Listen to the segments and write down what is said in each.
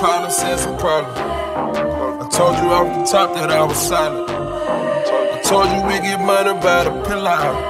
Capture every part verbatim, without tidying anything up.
problem since a problem. I told you off the top that I was silent. I told you we get money by the pillow.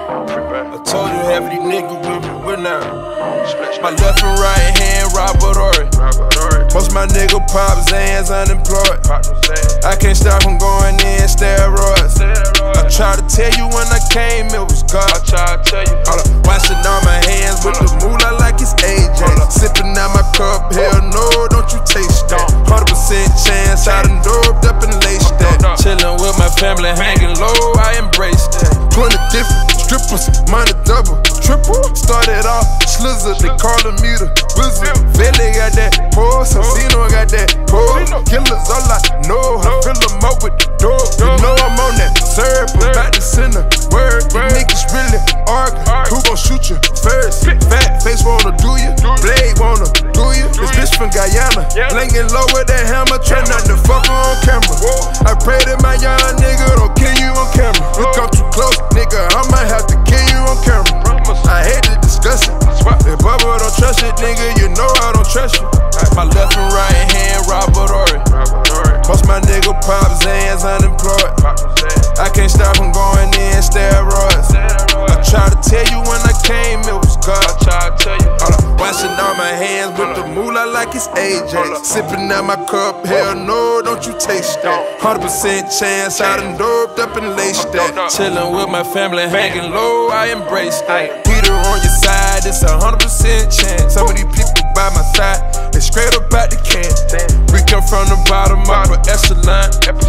I told you half of these niggas with me, we're now. My left and right hand, Robert Horry. Most of my nigga pops hands unemployed. I can't stop from going in steroids. I tried to tell you when I came, it was God. I tried to tell you. Hold up, washing all my hands with the moolah like it's A J. Sipping out my cup, hell no, don't you taste that. one hundred percent chance, I done doped up and laced that. Chillin' with my family, hanging low, I embrace that. twenty different strippers, money double, triple. Started off slizzer, they callin' me the wizard. Vele got that pole, Santino got that pole. Killers all I know, I fill them up with the dope. You know I'm on that serve, about to send a word. You niggas really arguing, who gon' shoot you first? Fat face wanna do you, blade wanna do you. This bitch from Guyana, blinking low with that hammer, try not to fuck her on camera. I pray that my young nigga don't kill you on camera. You come too close, nigga, I might have to kill you on camera. I hate to discuss it. If Bubba don't trust it, nigga, you know I don't trust you. My left and right hand, Robert Horry. Most my nigga pops hands unemployed. I can't stop from going in steroids. I tried to tell you when I came, it was God. I tried to tell you. Hold up, washing all my hands with the moolah like it's A J. Sipping out my cup, hell no, don't you taste that. one hundred percent chance, I done doped up and laced that. Chillin' with my family, hanging low, I embrace that. Peter on your side, it's a one hundred percent chance. Some of these people by my side, they straight up out the can. We come from the bottom of an echelon.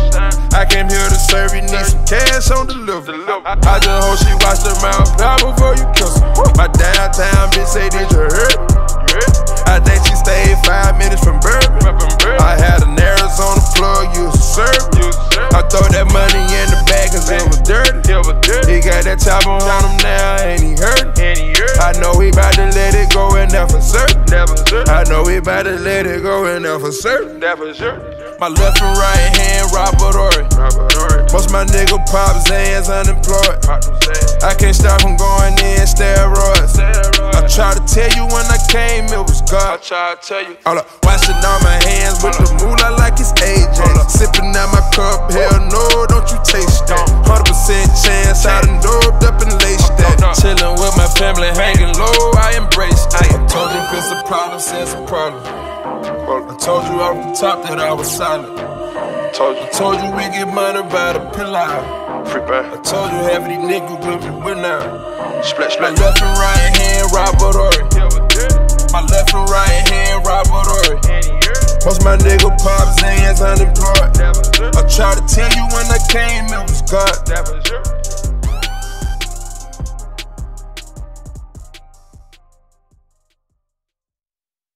I came here to serve, you need some cash on delivery. I just hope she watch the mouth out before you kiss her. My downtown bitch say, did you hear? I think she stayed five minutes from Bourbon. I had an Arizona plug, you was serve. I throw that money in the bag cause it was dirty. He got that chopper on him now, ain't he hurt? I know he bout to let it go and never certain. I know he bout to let it go and never certain. My left and right hand, Robert Horry. Most my nigga pops hands unemployed. I can't stop from going in steroids. I tried to tell you when I came, it was God. I tried to tell you. Hold up, washing all my hands with the moolah like it's A J. Sipping out my cup, hell no, don't you taste that. one hundred percent chance, I done doped up and laced that. Chillin' with my family, hanging low, I embrace that. I told you if it's a problem, since a problem. I told you off the top that I was silent. I told you we get money by the pillow. I told you half of these niggas with me, we're now. My left and right hand, Robert Horry. My left and right hand, Robert Horry. Most my nigga pops hands unemployed. I tried to tell you when I came, it was God.